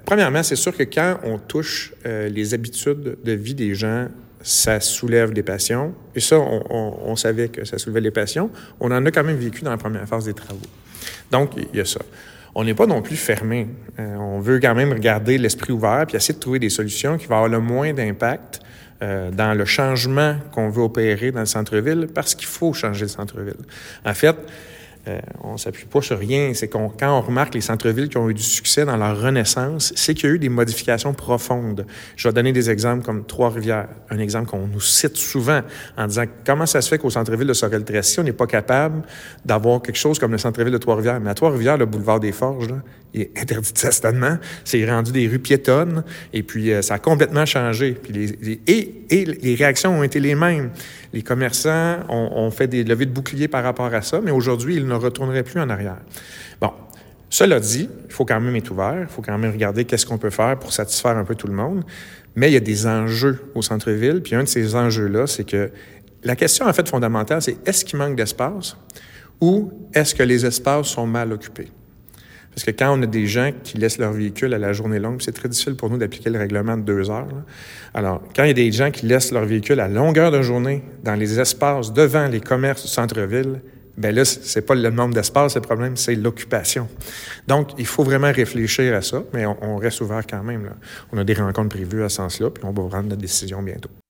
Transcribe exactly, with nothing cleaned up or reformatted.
premièrement, c'est sûr que quand on touche euh, les habitudes de vie des gens, ça soulève des passions. Et ça, on, on, on savait que ça soulevait les passions. On en a quand même vécu dans la première phase des travaux. Donc, il y a ça. On n'est pas non plus fermé. Euh, on veut quand même regarder l'esprit ouvert puis essayer de trouver des solutions qui vont avoir le moins d'impact euh, dans le changement qu'on veut opérer dans le centre-ville parce qu'il faut changer le centre-ville. En fait, Euh, on ne s'appuie pas sur rien. C'est qu'on, quand on remarque les centres-villes qui ont eu du succès dans leur renaissance, c'est qu'il y a eu des modifications profondes. Je vais donner des exemples comme Trois-Rivières, un exemple qu'on nous cite souvent en disant comment ça se fait qu'au centre-ville de Sorel-Tracy, on n'est pas capable d'avoir quelque chose comme le centre-ville de Trois-Rivières. Mais à Trois-Rivières, le boulevard des Forges, là, il est interdit de stationnement. C'est rendu des rues piétonnes et puis euh, ça a complètement changé. Puis les, les, et, et les réactions ont été les mêmes. Les commerçants ont, ont fait des levées de boucliers par rapport à ça, mais aujourd'hui, ils ne retourneraient plus en arrière. Bon, cela dit, il faut quand même être ouvert, il faut quand même regarder qu'est-ce qu'on peut faire pour satisfaire un peu tout le monde, mais il y a des enjeux au centre-ville, puis un de ces enjeux-là, c'est que la question, en fait, fondamentale, c'est est-ce qu'il manque d'espace ou est-ce que les espaces sont mal occupés? Parce que quand on a des gens qui laissent leur véhicule à la journée longue, c'est très difficile pour nous d'appliquer le règlement de deux heures. Là. Alors, quand il y a des gens qui laissent leur véhicule à longueur de journée dans les espaces devant les commerces du centre-ville, bien là, c'est pas le nombre d'espaces, le problème, c'est l'occupation. Donc, il faut vraiment réfléchir à ça, mais on, on reste ouvert quand même. Là. On a des rencontres prévues à ce sens-là, puis on va prendre notre décision bientôt.